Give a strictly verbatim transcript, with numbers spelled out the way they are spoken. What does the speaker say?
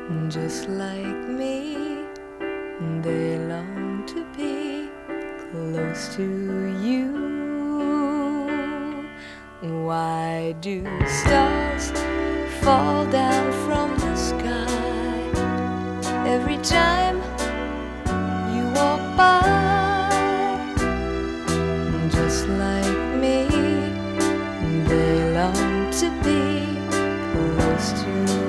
just like me. They long to be close to you. Why do stars fall down from the sky every time